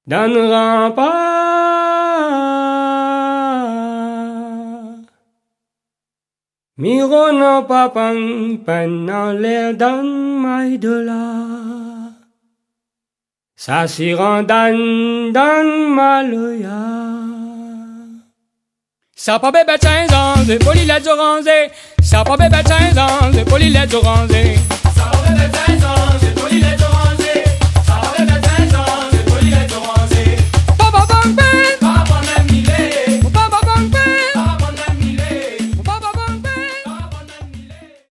donnera pas. Miro no papang penale dan mai de la. Sasiran dan malaya. Sapa bebe 15 ans, de polilet orange. Sapa bebe 15 ans, de polilet orange. Sapa bebe 15 ans.